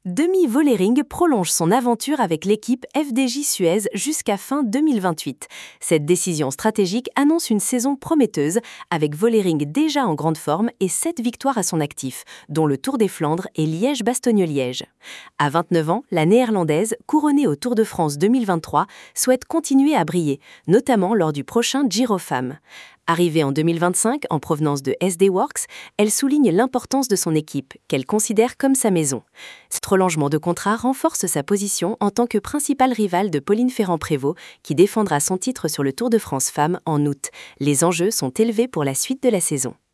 Demi Vollering prolonge son aventure avec l'équipe FDJ Suez jusqu'à fin 2028. Cette décision stratégique annonce une saison prometteuse, avec Vollering déjà en grande forme et 7 victoires à son actif, dont le Tour des Flandres et Liège-Bastogne-Liège. À 29 ans, la Néerlandaise, couronnée au Tour de France 2023, souhaite continuer à briller, notamment lors du prochain Giro Femmes. Arrivée en 2025 en provenance de SD Worx, elle souligne l'importance de son équipe, qu'elle considère comme sa maison. Ce prolongement de contrat renforce sa position en tant que principale rivale de Pauline Ferrand-Prévot, qui défendra son titre sur le Tour de France Femmes en août. Les enjeux sont élevés pour la suite de la saison.